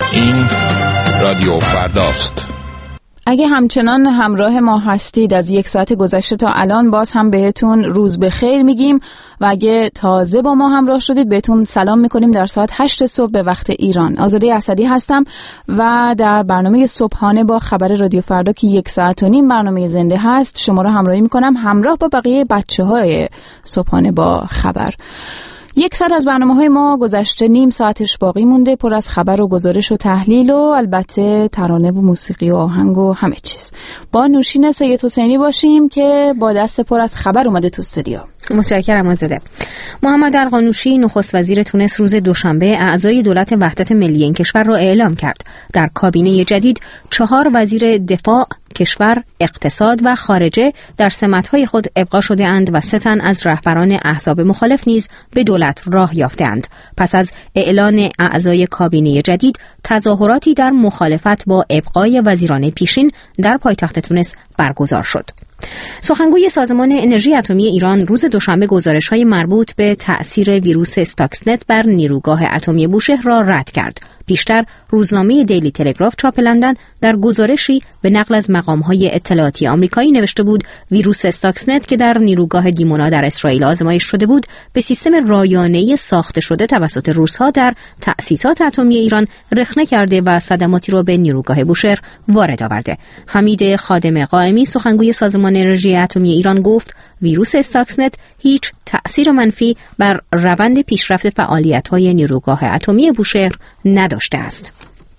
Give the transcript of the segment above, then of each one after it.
این رادیو فرداست. اگه همچنان همراه ما هستید از 1 ساعت گذشته تا الان باز هم بهتون روز بخیر میگیم و اگه تازه با ما همراه شدید بهتون سلام میکنیم در ساعت 8 صبح به وقت ایران. آزاده اسدی هستم و در برنامه صبحانه با خبر رادیو فردا که 1 ساعت و نیم برنامه زنده هست شما رو همراهی میکنم همراه با بقیه بچه‌های صبحانه با خبر. 1 ساعت از برنامه‌های ما گذشته، نیم ساعتش باقی مونده، پر از خبر و گزارش و تحلیل و البته ترانه و موسیقی و آهنگ و همه چیز. با نوشین سید حسینی باشیم که با دست پر از خبر اومده تو استودیو. متشکرم آزاده. محمد القانوشی نخست وزیر تونس روز دوشنبه اعضای دولت وحدت ملی این کشور را اعلام کرد. در کابینه جدید 4 وزیر دفاع، کشور، اقتصاد و خارجه در سمت‌های خود ابقا شده اند و 3 تن از رهبران احزاب مخالف نیز به دولت راه یافته‌اند. پس از اعلان اعضای کابینه جدید، تظاهراتی در مخالفت با ابقای وزیران پیشین در پایتخت تونس برگزار شد. سخنگوی سازمان انرژی اتمی ایران روز دوشنبه گزارش‌های مربوط به تأثیر ویروس استاکسنت بر نیروگاه اتمی بوشهر را رد کرد. پیشتر روزنامه دیلی تلگراف چاپ لندن در گزارشی به نقل از مقام‌های اطلاعاتی آمریکایی نوشته بود ویروس استاکسنت که در نیروگاه دیمونا در اسرائیل آزمایش شده بود به سیستم رایانه‌ای ساخته شده توسط روس‌ها در تأسیسات اتمی ایران رخنه کرده و صدماتی را به نیروگاه بوشهر وارد آورده. حمید خادم قائمی سخنگوی سازمان انرژی اتمی ایران گفت ویروس استاکسنت هیچ تأثیر منفی بر روند پیشرفت فعالیت‌های نیروگاه اتمی بوشهر نداشته است.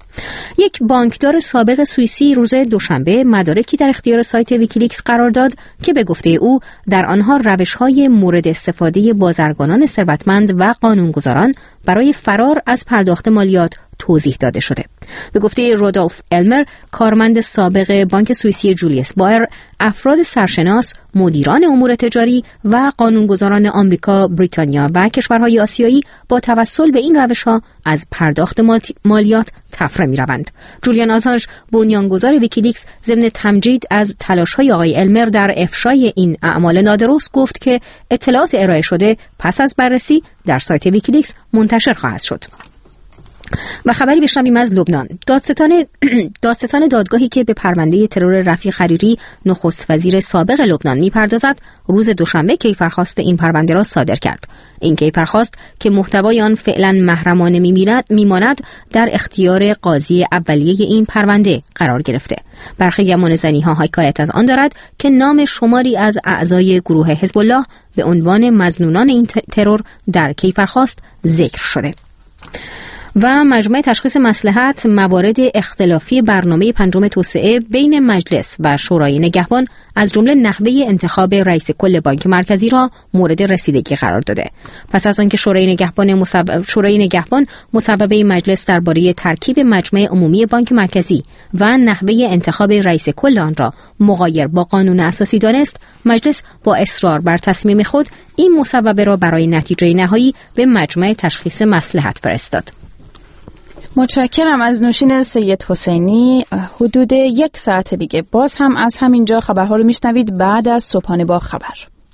یک بانکدار سابق سوئیسی روز دوشنبه مدارکی در اختیار سایت ویکیلیکس قرار داد که به گفته او در آنها روش‌های مورد استفاده بازرگانان ثروتمند و قانونگذاران برای فرار از پرداخت مالیات توضیح داده شده. به گفته رودولف المر، کارمند سابق بانک سوئیسی جولیوس بایر، افراد سرشناس، مدیران امور تجاری و قانونگذاران آمریکا، بریتانیا و کشورهای آسیایی با توسل به این روش‌ها از پرداخت مالیات تفره می‌روند. جولیان آسانژ، بنیانگذار ویکیلیکس، ضمن تمجید از تلاش‌های آقای المر در افشای این اعمال نادرست گفت که اطلاعات ارائه شده پس از بررسی در سایت ویکیلیکس منتشر خواهد شد. و خبری بشنویم از لبنان. دادستان دادگاهی که به پرونده ترور رفیق حریری نخست وزیر سابق لبنان میپردازد روز دوشنبه کیفرخواست این پرونده را صادر کرد. این کیفرخواست که محتوای آن فعلا محرمانه میماند در اختیار قاضی اولیه این پرونده قرار گرفته. برخی گمانه‌زنی‌ها حکایت از آن دارد که نام شماری از اعضای گروه حزب الله به عنوان مظنونان این ترور در کیفرخواست ذکر شده. و مجمع تشخیص مصلحت موارد اختلافی برنامه 5 توسعه بین مجلس و شورای نگهبان از جمله نحوه انتخاب رئیس کل بانک مرکزی را مورد رسیدگی قرار داده. پس از آنکه شورای نگهبان مصوبه مجلس درباره ترکیب مجمع عمومی بانک مرکزی و نحوه انتخاب رئیس کل آن را مغایر با قانون اساسی دانست، مجلس با اصرار بر تصمیم خود این مصوبه را برای نتیجه نهایی به مجمع تشخیص مصلحت فرستاد. متشکرم از نوشین سید حسینی. حدود 1 ساعت دیگه باز هم از همینجا خبرها رو میشنوید بعد از صبحانه با خبر.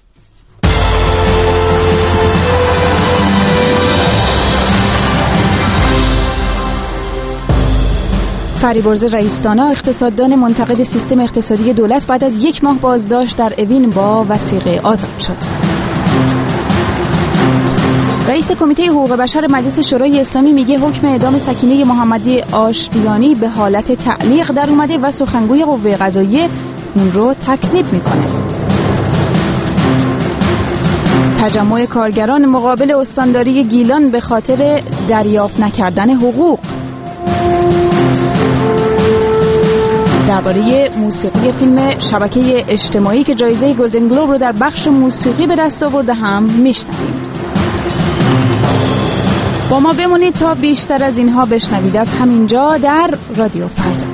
فریبرز رئیس‌دانا اقتصاددان منتقد سیستم اقتصادی دولت بعد از 1 ماه بازداشت در اوین با وثیقه آزاد شد. رئیس کمیته حقوق بشر مجلس شورای اسلامی میگه حکم اعدام سکینه محمدی آشتیانی به حالت تعلیق در اومده و سخنگوی قوه قضاییه اون رو تکذیب میکنه. تجمع کارگران مقابل استانداری گیلان به خاطر دریافت نکردن حقوق. درباره موسیقی فیلم شبکه اجتماعی که جایزه گلدن گلوب رو در بخش موسیقی به دست آورده هم میشنویم. با ما بمونید تا بیشتر از اینها بشنوید از همینجا در رادیو فردا.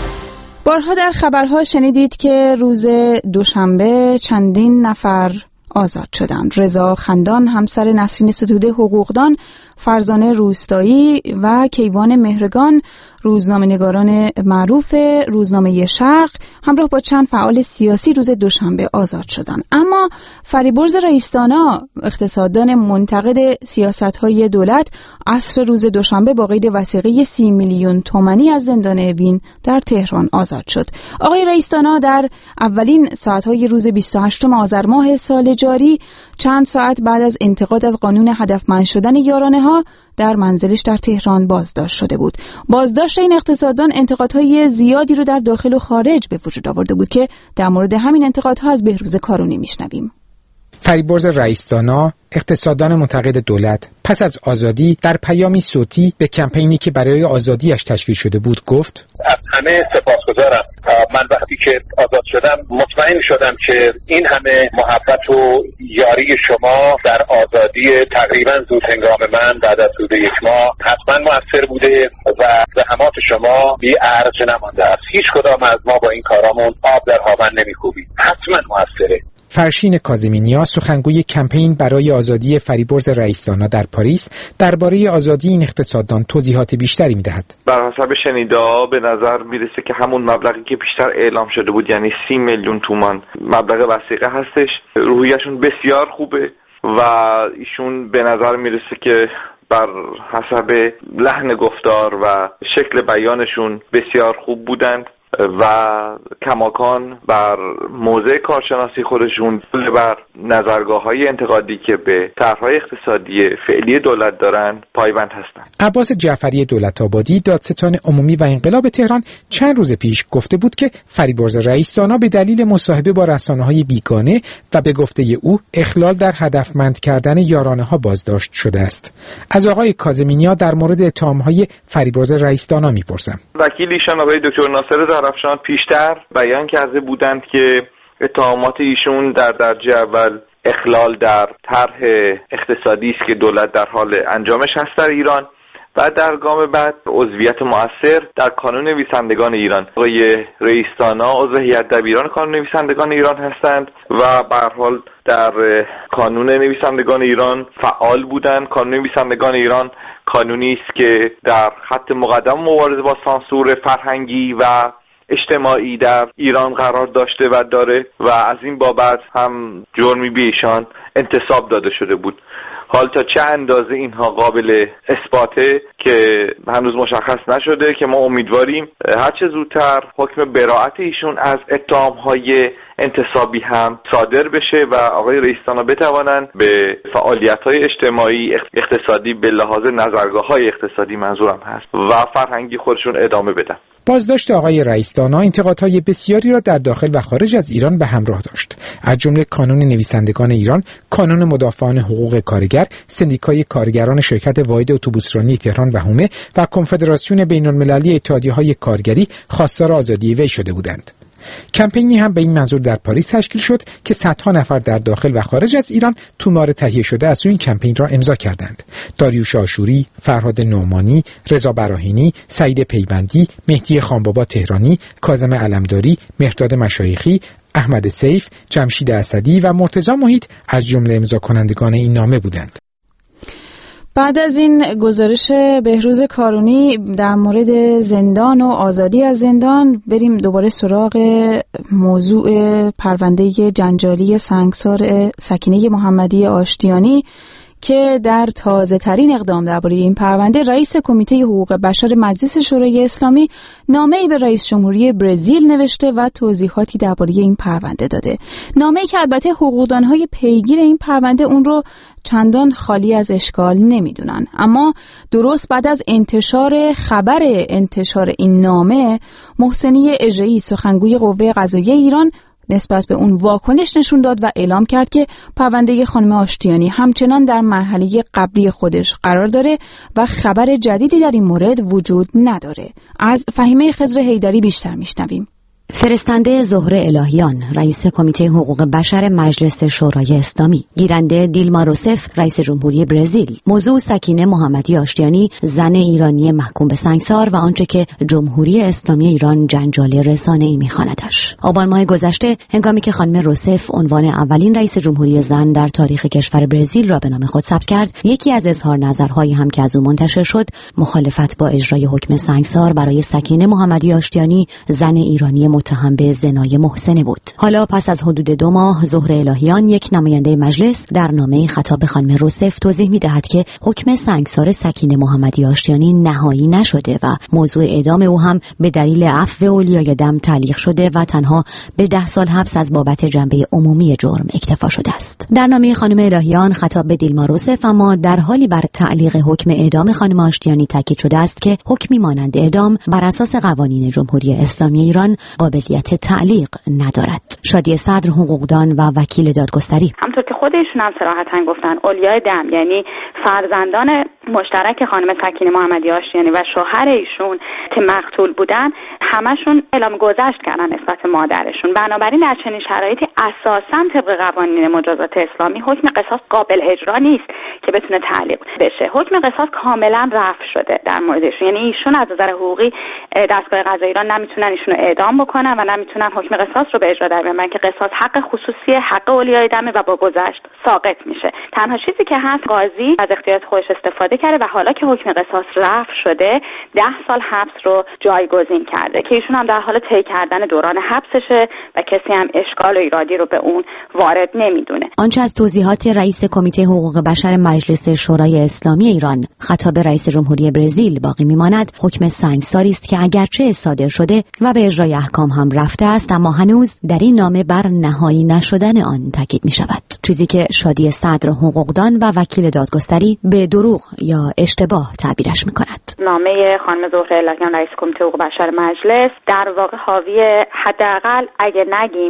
بارها در خبرها شنیدید که روز دوشنبه چندین نفر آزاد شدند. رضا خندان همسر نسرین ستوده حقوقدان، فرزانه روستایی و کیوان مهرگان روزنامه‌نگاران معروف روزنامه شرق همراه با چند فعال سیاسی روز دوشنبه آزاد شدند. اما فریبرز رئیس‌دانا، اقتصاددان منتقد سیاست‌های دولت، عصر روز دوشنبه با قید وثیقه 30 میلیون تومانی از زندان اوین در تهران آزاد شد. آقای رئیس‌دانا در اولین ساعت‌های روز 28 آذر ماه سال جاری، چند ساعت بعد از انتقاد از قانون هدفمند شدن یارانه‌ها، در منزلش در تهران بازداشت شده بود. بازداشت این اقتصاددان انتقادهای زیادی رو در داخل و خارج به وجود آورده بود که در مورد همین انتقادها از بهروز کارونی میشنویم. فریبرز رئیس‌دانا، اقتصاددان منتقد دولت، پس از آزادی در پیامی صوتی به کمپینی که برای آزادیش تشکیل شده بود گفت: از همه سپاسگزارم. من وقتی که آزاد شدم مطمئن شدم که این همه محبت و یاری شما در آزادی تقریبا زود هنگام من بعد از حدود 1 ماه حتما مؤثر بوده و زحمات شما بی ارج نمانده است. هیچ کدام از ما با این کارامون آب در هاون نمی‌کوبیم. حتما مؤثره. فرشین کاظمی‌نیا، سخنگوی کمپین برای آزادی فریبرز رئیس‌دانا در پاریس، درباره آزادی این اقتصاددان توضیحات بیشتری می‌دهد. بر حسب شنیده‌ها به نظر میرسه که همون مبلغی که پیشتر اعلام شده بود، یعنی 30 میلیون تومان مبلغ وثیقه هستش. روحیه‌شون بسیار خوبه و ایشون به نظر میرسه که بر حسب لحن گفتار و شکل بیانشون بسیار خوب بودند و کماکان بر موضع کارشناسی خودشون بر نظرگاه‌های انتقادی که به طرح‌های اقتصادی فعلی دولت دارن پایبند هستند. عباس جعفری دولت‌آبادی، دادستان عمومی و انقلاب تهران، چند روز پیش گفته بود که فریبرز رئیس‌دانا به دلیل مصاحبه با رسانه‌های بیگانه و به گفته او اخلال در هدفمند کردن یارانه‌ها بازداشت شده است. از آقای کاظمی‌نیا در مورد اتهام‌های فریبرز رئیس‌دانا می‌پرسم. وکیل ایشان آقای دکتر ناصر زرافشان پیشتر بیان کرده بودند که اتهامات ایشون در درجه اول اخلال در طرح اقتصادی است که دولت در حال انجامش هست در ایران و در گام بعد عضویت مؤثر در کانون نویسندگان ایران. آقای رئیس‌دانا عضو هیئت دبیران کانون نویسندگان ایران هستند و به هر حال در کانون نویسندگان ایران فعال بودند. کانون نویسندگان ایران کانونی است که در خط مقدم مبارزه با سانسور فرهنگی و اجتماعی در ایران قرار داشته و داره و از این بابت هم جرمی به ایشان انتساب داده شده بود. حال تا چه اندازه اینها قابل اثباته که هنوز مشخص نشده که ما امیدواریم هرچه زودتر حکم براءت ایشون از اتهام‌های انتصابی هم صادر بشه و آقای رئیس‌دانا بتوانند به فعالیت‌های اجتماعی اقتصادی به لحاظ نظرگاه‌های اقتصادی منظورم هست و فرهنگی خودشون ادامه بدن. بازداشت آقای رئیس‌دانا انتقادهای بسیاری را در داخل و خارج از ایران به همراه داشت، از جمله کانون نویسندگان ایران، کانون مدافعان حقوق کارگر، سندیکای کارگران شرکت واحد اتوبوسرانی تهران و حومه و کنفدراسیون بین‌المللی اتحادیه‌های کارگری خواستار آزادی وی شده بودند. کمپینی هم به این منظور در پاریس تشکیل شد که صدها نفر در داخل و خارج از ایران تومار تهیه شده از این کمپین را امضا کردند. داریوش آشوری، فرهاد نعمانی، رضا براهینی، سعید پیوندی، مهدی خانبابا تهرانی، کاظم علمداری، مهرداد مشایخی، احمد سیف، جمشید اسدی و مرتضی محیط از جمله امضا کنندگان این نامه بودند. بعد از این گزارش بهروز کارونی در مورد زندان و آزادی از زندان، بریم دوباره سراغ موضوع پرونده جنجالی سنگسار سکینه محمدی آشتیانی که در تازه ترین اقدام درباره این پرونده رئیس کمیته حقوق بشر مجلس شورای اسلامی نامه‌ای به رئیس جمهوری برزیل نوشته و توضیحاتی درباره این پرونده داده. نامه‌ای که البته حقوقدان‌های پیگیر این پرونده اون رو چندان خالی از اشکال نمیدونن، اما درست بعد از خبر انتشار این نامه، محسنی اژه‌ای سخنگوی قوه قضاییه ایران نسبت به اون واکنش نشون داد و اعلام کرد که پرونده خانم آشتیانی همچنان در مرحله قبلی خودش قرار داره و خبر جدیدی در این مورد وجود نداره. از فهیمه خضر حیدری بیشتر میشنویم. فرستنده زهره الهیان، رئیس کمیته حقوق بشر مجلس شورای اسلامی. گیرنده دیلما روسف، رئیس جمهوری برزیل. موضوع سکینه محمدی آشتیانی، زن ایرانی محکوم به سنگسار و آنچه که جمهوری اسلامی ایران جنجال رسانه‌ای می‌خواندش. آبان ماه گذشته هنگامی که خانم روسف عنوان اولین رئیس جمهوری زن در تاریخ کشور برزیل را به نام خود ثبت کرد، یکی از اظهار نظرهایی هم که از او منتشر شد مخالفت با اجرای حکم سنگسار برای سکینه محمدی آشتیانی، زن ایرانی متهم به زنای محسنه بود. حالا پس از حدود 2 ماه زهره الهیان، یک نماینده مجلس، در نامه خطاب به خانم روسف توضیح می‌دهد که حکم سنگسار سکینه محمدی آشتیانی نهایی نشده و موضوع اعدام او هم به دلیل عفو اولیای دم تعلیق شده و تنها به 10 سال حبس از بابت جنبه عمومی جرم اکتفا شده است. در نامه خانم الهیان خطاب به دیلما روسف اما در حالی بر تعلیق حکم اعدام خانم آشتیانی تاکید شده است که حکمی مانند اعدام بر اساس قوانین جمهوری اسلامی ایران قابلیت تعلیق ندارد. شادی صدر، حقوقدان و وکیل دادگستری: همونطور که خودشون هم صراحتاً گفتن، اولیای دم یعنی فرزندان مشترک خانم سکینه محمدی آشتیانی و شوهر ایشون که مقتول بودن، همشون اعلام گذشت کردن نسبت مادرشون. بنابراین در چنین شرایطی اساساً طبق قوانین مجازات اسلامی حکم قصاص قابل اجرا نیست که بتونه تعلیق بشه. حکم قصاص کاملا رفع شده در موردشون، یعنی ایشون از نظر حقوقی دستگاه قضایی ایران نمیتونن ایشونو اعدام بکنن و نمیتونن حکم قصاص رو به اجرا در بیارن که قصاص حق خصوصی حق اولیای دم و با گذشت ساقط میشه. تنها چیزی که هست، قاضی از اختیارات خودش استفاده کرده و حالا که حکم قصاص رفع شده 10 سال حبس رو جایگزین کرده که ایشون هم در حال طی کردن دوران حبسشه و کسی هم اشکال و ایرادی رو به اون وارد نمیدونه. آنچه از توضیحات رئیس کمیته حقوق بشر مجلس شورای اسلامی ایران خطاب رئیس جمهوری برزیل باقی میماند، حکم سنگساری است که اگرچه صادر شده و به اجرای احکام هم رفته است، اما هنوز در این نامه بر نهایی نشدن آن تاکید می شود. چیزی که شادی صدر، حقوقدان و وکیل دادگستری به دروغ یا اشتباه تعبیرش می کند. نامه خانم زهره الهیان، رئیس کمیته حقوق بشر مجلس، در واقع حاوی حداقل اگه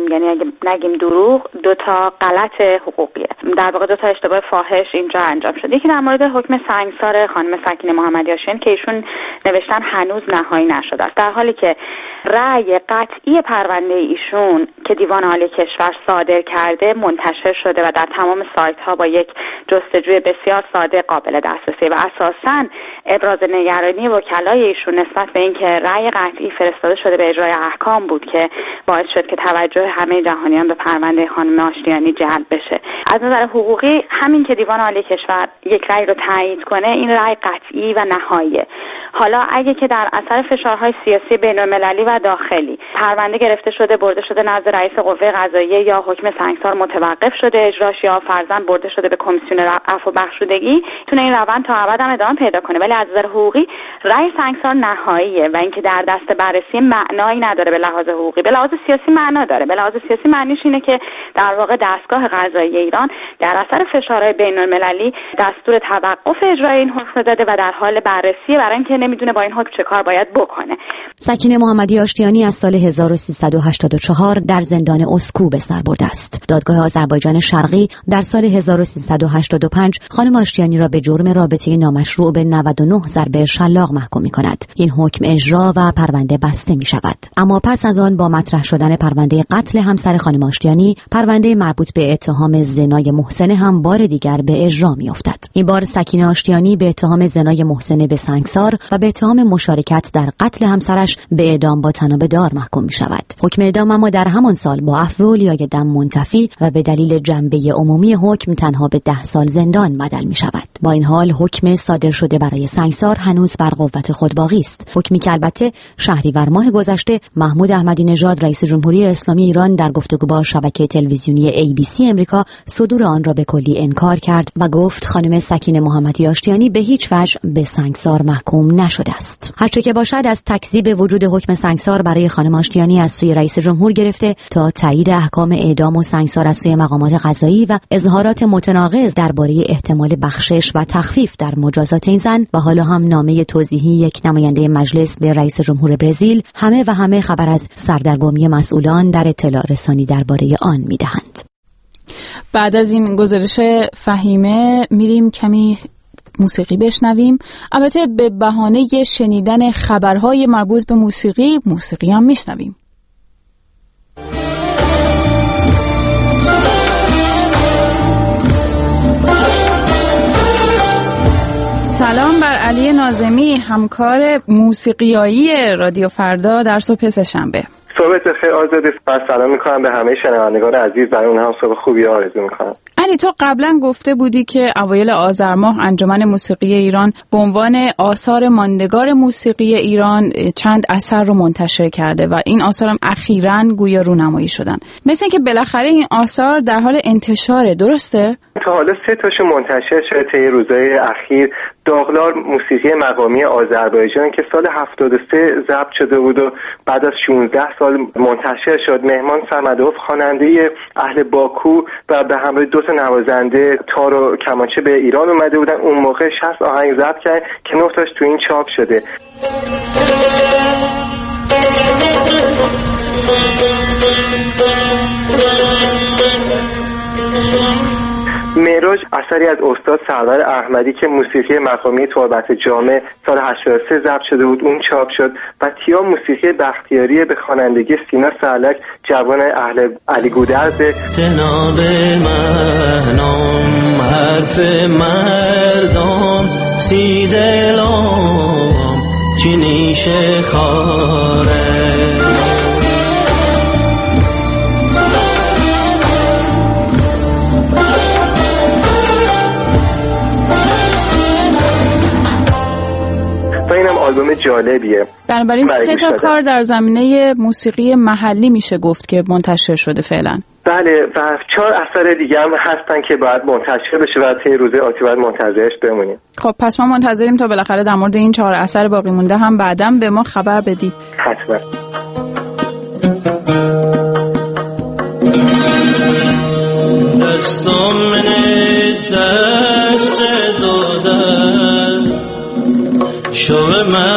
نگیم دروغ، 2 تا غلط حقوقیه. در واقع 2 تا اشتباه فاحش اینجا انجام شده. یکی در مورد حکم سنگسار خانم سکینه محمدی آشتیانی که ایشون نوشتن هنوز نهایی نشده است، در حالی که رأی قطعی پرونده ایشون که دیوان عالی کشور صادر کرده منتشر شده و در تمام سایت ها با یک جستجوی بسیار ساده قابل دسترسی و اساساً ابراز نگرانی وکلای ایشون نسبت به اینکه رأی قطعی فرستاده شده به اجرای احکام بود که باعث شد که توجه همه جهانیان به پرونده خانم آشتیانی جلب بشه. از نظر حقوقی همین که دیوان عالی کشور یک رأی رو تایید کنه، این رأی قطعی و نهاییه. حالا اگه که در اثر فشارهای سیاسی بین‌المللی و داخلی پرونده گرفته شده، برده شده نزد رئیس قوه قضاییه یا حکم سنگسار متوقف شده اجراش یا فرضاً برده شده به کمیسیون عفو و بخشودگی، میتونه این روند تا ابد هم ادامه پیدا کنه. ولی از نظر حقوقی رأی سنگسار نهاییه و اینکه در دست بررسی معنایی نداره به لحاظ حقوقی. به لحاظ سیاسی معنا داره. به لحاظ سیاسی معنیش اینه که در واقع دستگاه قضایی ایران در اثر فشارهای بین‌المللی دستور توقف اجرای این حکم داده و در حال بررسی برای اینکه نمیدونه با این حکم چه کار باید بکنه. سکینه محمدی آشتیانی از سال 1384 در زندان اسکو به سر برده است. دادگاه آذربایجان شرقی در سال 1385 خانم آشتیانی را به جرم رابطه نامشروع به 99 ضربه شلاق محکوم می‌کند. این حکم اجرا و پرونده بسته می‌شود. اما پس از آن با مطرح شدن پرونده قتل همسر خانم آشتیانی، پرونده مربوط به اتهام زنای محسن هم بار دیگر به اجرا می‌افتد. این بار سکینه آشتیانی به اتهام زنای محسن به سنگسار و به اتهام مشارکت در قتل همسرش به اعدام با طناب دار محکوم می‌شود. حکم اعدام اما در همان سال با عفو اولیای دم منتفی و به دلیل جنبه عمومی حکم تنها به 10 سال زندان بدل می‌شود. با این حال حکم صادر شده برای سنگسار هنوز بر قوت خود باقی است. حکمی که البته شهریور ماه گذشته محمود احمدی نژاد رئیس جمهوری اسلامی ایران در گفتگو با شبکه تلویزیونی ABC امریکا صدور آن را به کلی انکار کرد و گفت خانم سکینه محمدی آشتیانی به هیچ وجه به سنگسار محکوم نشده است. هرچه که باشد، از تکذیب وجود حکم سنگسار برای خانم آشتیانی از سوی رئیس جمهور گرفته تا تایید احکام اعدام و سنگسار از سوی مقامات قضایی و اظهارات متناقض درباره احتمال بخشش و تخفیف در مجازات این زن و حالا هم نامه توضیحی یک نماینده مجلس به رئیس جمهور برزیل، همه خبر از سردرگمی مسئولان در اطلاع رسانی درباره آن میدهند. بعد از این گزارش فهیمه میریم کمی موسیقی بشنویم. البته به بهانه شنیدن خبرهای مربوط به موسیقی هم میشنویم. سلام بر علی ناظمی، همکار موسیقیایی رادیو فردا در صبح سه‌شنبه. صبحت بخیر آزاده. سلام میکنم به همه شنوندگان عزیز، برای اونها هم صبح خوبی آرزو میکنم. علی، تو قبلا گفته بودی که اوایل آذر ماه انجمن موسیقی ایران به عنوان آثار ماندگار موسیقی ایران چند اثر رو منتشر کرده و این آثار هم اخیراً گویا رونمایی شدن. مثل اینکه بالاخره این آثار در حال انتشاره، درسته؟ تا حالا 3 تاشو منتشر شده طی روزهای اخیر. داغلار موسیقی مقامی آذربایجان که سال 73 ضبط شده بود و بعد از 16 سال منتشر شد. مهمان صمدوف خواننده اهل باکو و به همراه 2 تا نوازنده تار و کمانچه به ایران اومده بودن. اون موقع 60 آهنگ ضبط کرد که 9 تاش تو این چاپ شده. معراج اثری از استاد سرور احمدی که موسیقی مقامی تربت جامع سال 83 ضبط شده بود اون چاپ شد و تیا موسیقی بختیاری به خوانندگی سینا سرلک جوان اهل علی گودرز. جناب منام حرف مردم سی دلام چی نیشه خاره آلبوم جالبیه. بنابراین 3 تا کار در زمینه موسیقی محلی میشه گفت که منتشر شده فعلا. بله و 4 اثر دیگه هم هستن که باید منتشر بشه و طی روز آتی باید منتظرش بمونیم. خب پس ما منتظریم تا بالاخره در مورد این 4 اثر باقی مونده هم بعداً به ما خبر بدی. حتما. دستم من دست دادن شو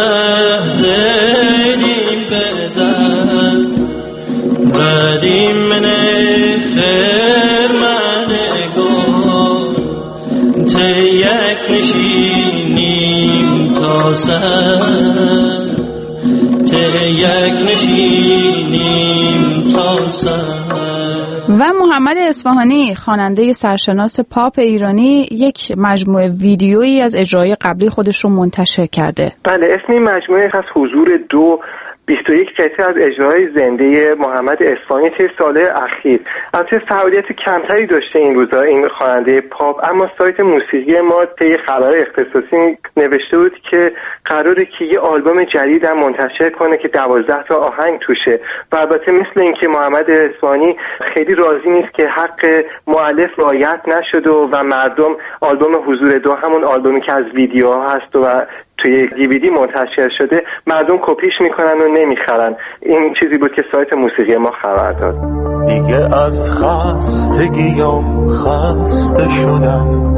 محزنیم بدن بدیم من خیر من گل ته یک نشینیم تا سر ته یک نشینیم تا سر. و محمد اصفهانی خواننده سرشناس پاپ ایرانی یک مجموعه ویدیویی از اجرای قبلی خودش رو منتشر کرده. بله اسم این مجموعه از حضور 21 قطعه از اجرای زنده محمد اصفهانی طی سال‌های اخیر. البته فعالیت کمتری داشته این روزا این خواننده پاپ، اما سایت موسیقی ما طی خبر اختصاصی نوشته بود که قراره که یه آلبوم جدید هم منتشر کنه که 12 تا آهنگ توشه و البته مثل اینکه محمد اصفهانی خیلی راضی نیست که حق مؤلف رعایت نشده و مردم آلبوم حضور 2 همون آلبومی که از ویدیوها هست و توی DVD منتشر شده مردم کپیش میکنن و نمیخرن. این چیزی بود که سایت موسیقی ما خبر داد. دیگه از خستگیام خسته شدم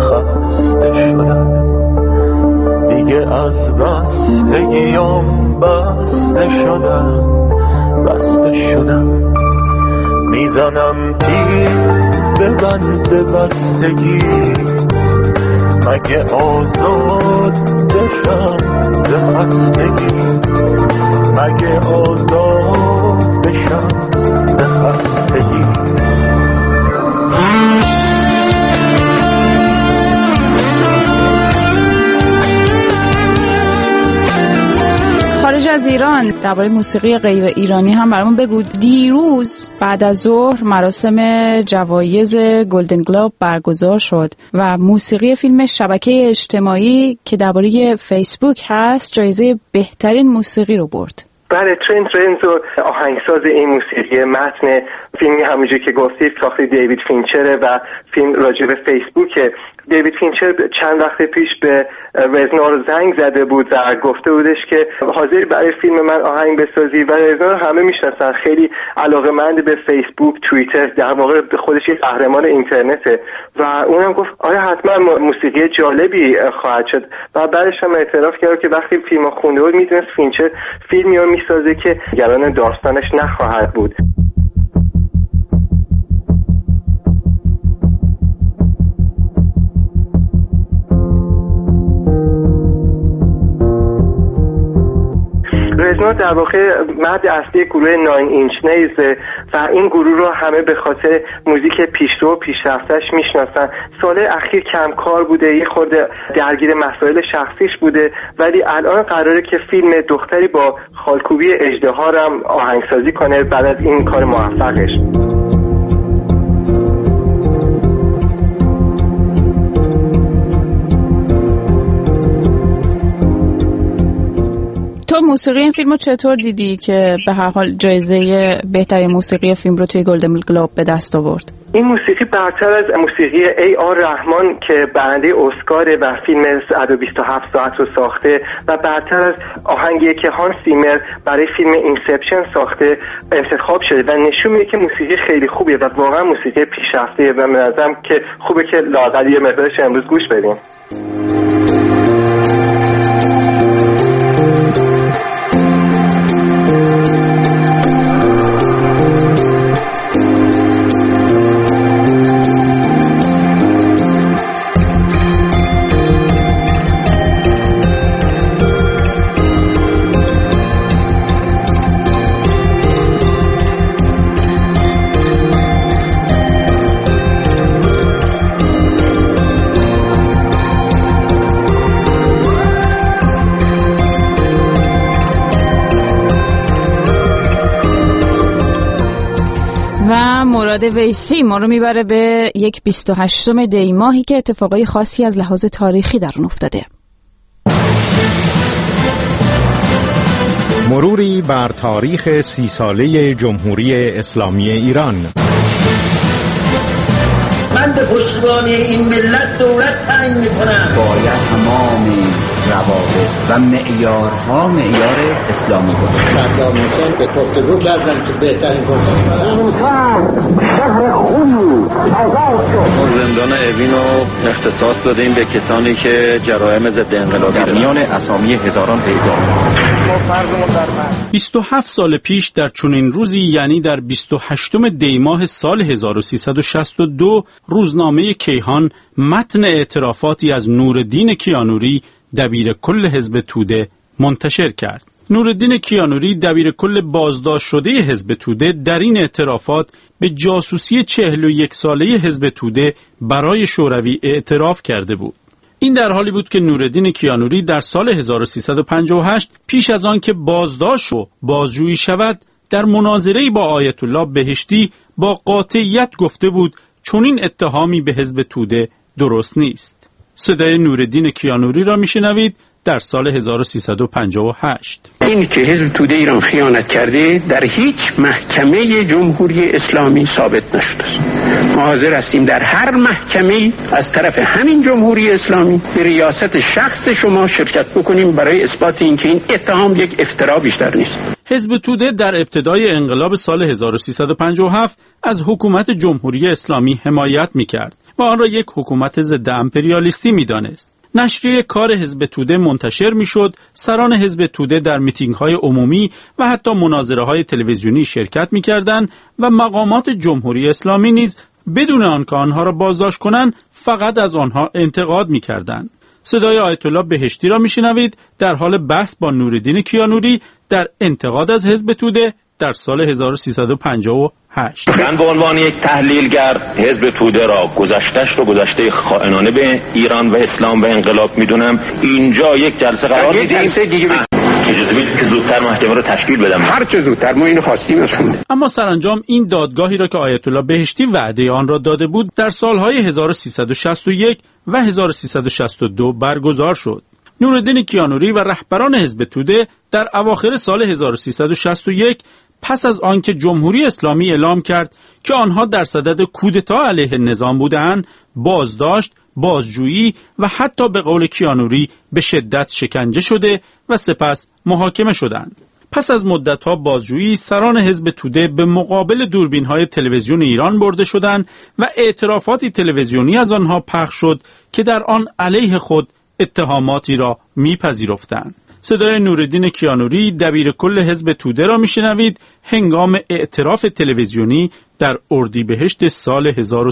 دیگه از بستگیام بسته شدم میزنم تیر به بند بستگی مگه آزاد بشم به خستگی مگه آزاد بشم به خستگی. خارج از ایران درباره موسیقی غیر ایرانی هم برامون بگو. دیروز بعد از ظهر مراسم جوایز گلدن گلوب برگزار شد و موسیقی فیلم شبکه اجتماعی که درباره فیسبوک هست جایزه بهترین موسیقی رو برد. بله ترنت رنزو آهنگساز این موسیقی متن فیلمی همونجوری که گفتید ساخته دیوید فینچره و فیلم راجع به فیسبوکه. دیوید فینچر چند وقت پیش به رزنار زنگ زده بود و گفته بودش که حاضری برای فیلم من آهنگ بسازی و رزنار همه میشناسن، خیلی علاقه‌مند به فیسبوک، توییتر، در واقع خودش یه قهرمان اینترنته و اونم گفت آیا حتما موسیقی جالبی خواهد شد و بعدش هم اعتراف کرد که وقتی فیلمو خونده بود میدونست فینچر فیلمی رو میسازه که گران داستانش نخواهد بود. رزنات در واقع مرد اصلی گروه 9 اینچ نیز و این گروه رو همه به خاطر موزیک پیشرو و پیشرفتش میشناسن. سال اخیر کم کار بوده، یه خورده درگیر مسائل شخصیش بوده، ولی الان قراره که فیلم دختری با خالکوبی اژدها رو هم آهنگسازی کنه بعد از این کار موفقش. تو موسیقی این فیلمو چطور دیدی که به هر حال جایزه بهترین موسیقی فیلم رو توی گلدن گلوب به دست آورد؟ این موسیقی برتر از موسیقی A.R. رحمان که برنده اسکار و فیلم 127 ساعت رو ساخته و برتر از آهنگی که هانس زیمر برای فیلم اینسپشن ساخته انتخاب شده و نشون میده که موسیقی خیلی خوبیه و واقعا موسیقی پیشرفته‌ایه و به نظرم که خوبه که لااقل یه مقدارش امروز گوش بدیم. مراد ویسی ما رو میبره به یک 28 دی ماهی که اتفاقای خاصی از لحاظ تاریخی در اون افتاده. مروری بر تاریخ 30 ساله جمهوری اسلامی ایران. من به پشتیبانی این ملت دولت تعیین میکنم. باید تمام روابط و معیارها معیار اسلامی باشه. صدام حسین به گفتگو کردن که بهترین گفتگو زندان اوین رو اختصاص دادیم به کسانی که جرایم ضد انقلابی در میان اسامی هزاران پیدا. 27 سال پیش در چنین روزی، یعنی در 28 دی ماه سال 1362، روزنامه کیهان متن اعترافاتی از نورالدین کیانوری دبیر کل حزب توده منتشر کرد. نورالدین کیانوری دبیر کل بازداشت شده حزب توده در این اعترافات به جاسوسی 41 ساله حزب توده برای شوروی اعتراف کرده بود. این در حالی بود که نورالدین کیانوری در سال 1358 پیش از آن که بازداشت و بازجویی شود در مناظره‌ای با آیت الله بهشتی با قاطعیت گفته بود چنین اتهامی به حزب توده درست نیست. صدای نورالدین کیانوری را میشنوید در سال 1358. این که حزب توده ایران خیانت کرده در هیچ محکمه جمهوری اسلامی ثابت نشده است. ما حاضر هستیم در هر محکمه از طرف همین جمهوری اسلامی به ریاست شخص شما شرکت بکنیم برای اثبات اینکه این اتهام یک افترا بیشتر نیست. حزب توده در ابتدای انقلاب سال 1357 از حکومت جمهوری اسلامی حمایت می‌کرد و آن را یک حکومت ضد امپریالیستی می‌دانست. نشریه کار حزب توده منتشر میشد، سران حزب توده در میتینگ‌های عمومی و حتی مناظره‌های تلویزیونی شرکت می‌کردند و مقامات جمهوری اسلامی نیز بدون آنکه آنها را بازداشت کنند فقط از آنها انتقاد می‌کردند. صدای آیت الله بهشتی را میشنوید در حال بحث با نورالدین کیانوری در انتقاد از حزب توده در سال 1358. من به عنوان یک تحلیلگر حزب توده را گذشته خائنانه به ایران و اسلام و انقلاب میدونم. اینجا یک جلسه قرار میدیم اجازه بدید که زودتر محکمه را تشکیل بدم. هر چه زودتر، ما اینو خواستیم از شما. اما سرانجام این دادگاهی را که آیت الله بهشتی وعده آن را داده بود در سالهای 1361 و 1362 برگزار شد. نورالدین کیانوری و رهبران حزب توده در اواخر سال 1361 پس از آنکه جمهوری اسلامی اعلام کرد که آنها در صدد کودتا علیه نظام بودند، بازداشت، بازجویی و حتی به قول کیانوری به شدت شکنجه شده و سپس محاکمه شدند. پس از مدت‌ها بازجویی، سران حزب توده به مقابل دوربین‌های تلویزیون ایران برده شدند و اعترافاتی تلویزیونی از آنها پخش شد که در آن علیه خود اتهاماتی را میپذیرفتند. صدای نورالدین کیانوری دبیر کل حزب توده را میشنوید هنگام اعتراف تلویزیونی در اردیبهشت سال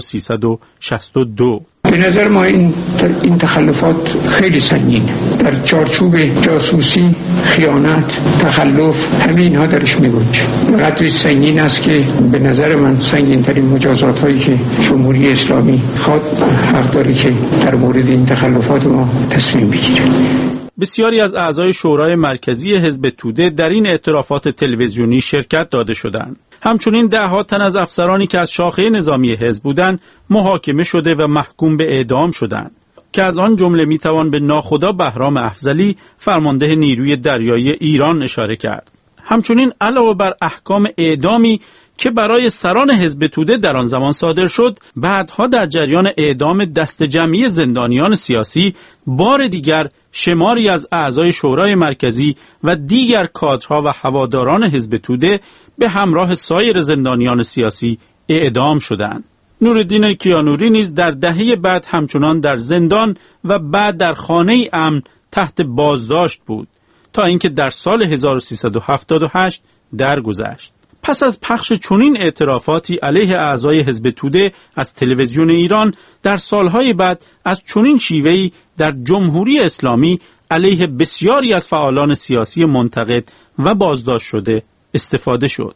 1362. به نظر ما این تخلفات خیلی سنگینه. در چارچوب جاسوسی، خیانت، تخلف، همه اینها درش میگنجه. قدری سنگین است که به نظر من سنگین ترین مجازات هایی که جمهوری اسلامی خواد حق داره که در مورد این تخلفات ما تصمیم بگیره. بسیاری از اعضای شورای مرکزی حزب توده در این اعترافات تلویزیونی شرکت داده شدند. همچنین ده‌ها تن از افسرانی که از شاخه نظامی حزب بودند محاکمه شده و محکوم به اعدام شدند که از آن جمله میتوان به ناخدا بهرام افضلی فرمانده نیروی دریایی ایران اشاره کرد. همچنین علاوه بر احکام اعدامی که برای سران حزب توده در آن زمان صادر شد، بعدها در جریان اعدام دست جمعی زندانیان سیاسی بار دیگر شماری از اعضای شورای مرکزی و دیگر کادرها و هواداران حزب توده به همراه سایر زندانیان سیاسی اعدام شدند. نورالدین کیانوری نیز در دهه بعد همچنان در زندان و بعد در خانه امن تحت بازداشت بود تا اینکه در سال 1378 درگذشت. پس از پخش چنین اعترافاتی علیه اعضای حزب توده از تلویزیون ایران، در سالهای بعد از چنین شیوهی در جمهوری اسلامی علیه بسیاری از فعالان سیاسی منتقد و بازداشت شده استفاده شد.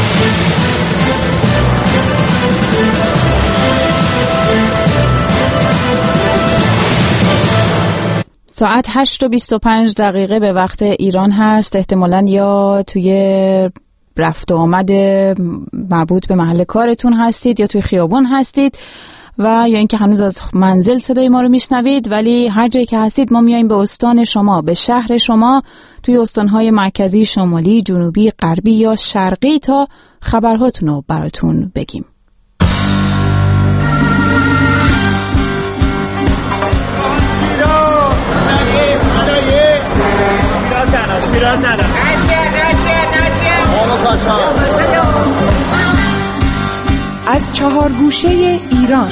ساعت 8:25 به وقت ایران هست. احتمالاً یا توی رفت و آمد مربوط به محل کارتون هستید یا توی خیابون هستید و یا اینکه هنوز از منزل صدای ما رو میشنوید، ولی هر جایی که هستید ما میایم به استان شما، به شهر شما، توی استانهای مرکزی، شمالی، جنوبی، غربی یا شرقی تا خبرهاتون رو براتون بگیم. از چهار گوشه ایران.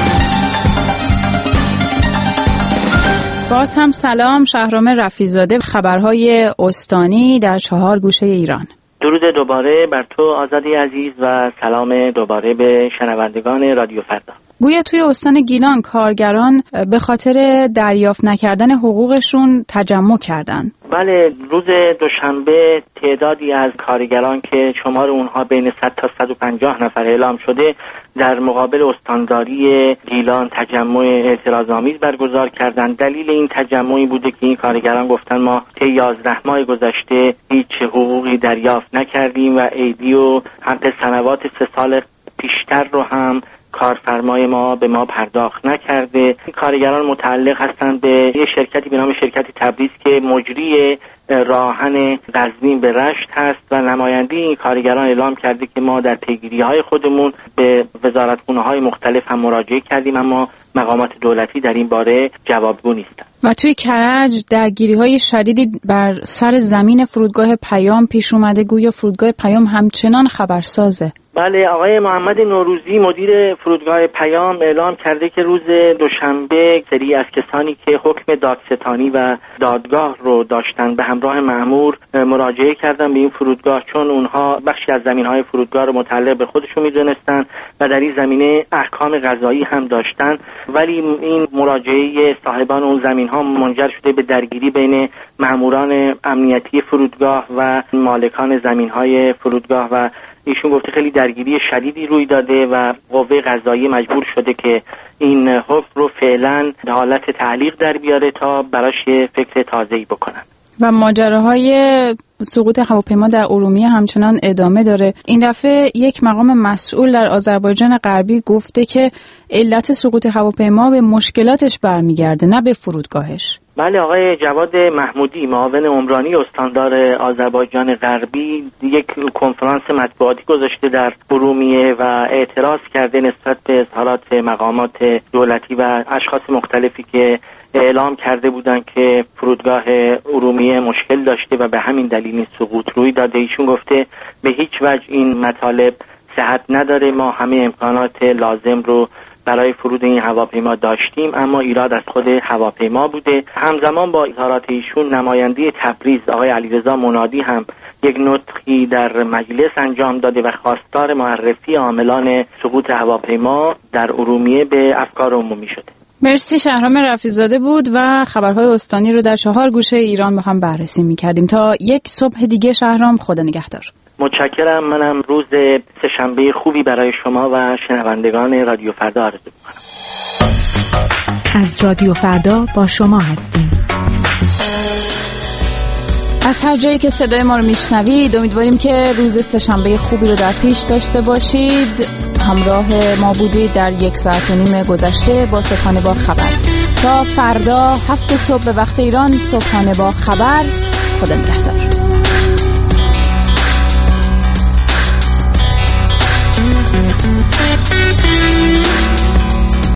باز هم سلام، شهرام رفیع‌زاده، خبرهای استانی در چهار گوشه ایران. درود دوباره بر تو آزادی عزیز و سلام دوباره به شنوندگان رادیو فردا. گویا توی استان گیلان کارگران به خاطر دریافت نکردن حقوقشون تجمع کردن. بله، روز دوشنبه تعدادی از کارگران که شمار اونها بین 100 تا 150 نفر اعلام شده در مقابل استانداری گیلان تجمع اعتراض‌آمیز برگزار کردند. دلیل این تجمعی بوده که این کارگران گفتن ما طی 11 ماه گذشته هیچ حقوقی دریافت نکردیم و عیدی و حق سنوات 3 سال پیشتر رو هم کارفرمای ما به ما پرداخت نکرده. این کارگران متعلق هستند به یک شرکتی به نام شرکت تبریز که مجری راهن قزوین به رشت هست و نماینده این کارگران اعلام کرده که ما در پیگیری‌های خودمون به وزارتخونه‌های مختلف هم مراجعه کردیم، اما مقامات دولتی در این باره جوابگو نیستند. و توی کرج درگیری‌های شدیدی بر سر زمین فرودگاه پیام پیش اومده. گویا فرودگاه پیام همچنان خبرسازه. بله، آقای محمد نوروزی مدیر فرودگاه پیام اعلام کرده که روز دوشنبه سری از کسانی که حکم دادستانی و دادگاه رو داشتن به همراه مأمور مراجعه کردن به این فرودگاه، چون اونها بخشی از زمین‌های فرودگاه رو متعلق به خودشون می‌دونستن و در این زمینه احکام قضایی هم داشتن، ولی این مراجعه صاحبان اون زمین‌ها منجر شده به درگیری بین مأموران امنیتی فرودگاه و مالکان زمین‌های فرودگاه و ایشون گفته خیلی درگیری شدیدی روی داده و قوه قضاییه مجبور شده که این حکم رو فعلا حالت تعلیق در بیاره تا براش فکر تازه‌ای بکنن. و ماجراهای سقوط هواپیما در ارومیه همچنان ادامه داره. این دفعه یک مقام مسئول در آذربایجان غربی گفته که علت سقوط هواپیما به مشکلاتش برمیگرده نه به فرودگاهش. بله، آقای جواد محمودی معاون عمرانی استاندار آذربایجان غربی یک کنفرانس مطبوعاتی گذاشته در ارومیه و اعتراض کرده نسبت به اظهارات مقامات دولتی و اشخاص مختلفی که اعلام کرده بودند که فرودگاه ارومیه مشکل داشته و به همین دلیل این سقوط روی داده. ایشون گفته به هیچ وجه این مطالب صحت نداره، ما همه امکانات لازم رو برای فرود این هواپیما داشتیم، اما ایراد از خود هواپیما بوده. همزمان با اظهارات ایشون نماینده تبریز آقای علیرضا منادی هم یک نطقی در مجلس انجام داده و خواستار معرفی عاملان سقوط هواپیما در ارومیه به افکار عمومی شده. مرسی. شهرام رفیع‌زاده بود و خبرهای استانی رو در 4 گوشه ایران با هم بررسی می‌کردیم. تا یک صبح دیگه شهرام، خدا نگهدار. متشکرم. منم روز سه‌شنبه خوبی برای شما و شنوندگان رادیو فردا آرزو می‌کنم. از رادیو فردا با شما هستیم. از هر جایی که صدای ما رو میشنوید امیدواریم که روز سه‌شنبه خوبی رو در پیش داشته باشید. همراه ما بودید در 1 ساعت و نیم گذشته با صبحانه با خبر. تا فردا 7 صبح به وقت ایران، صبحانه با خبر. خدا نگهدار.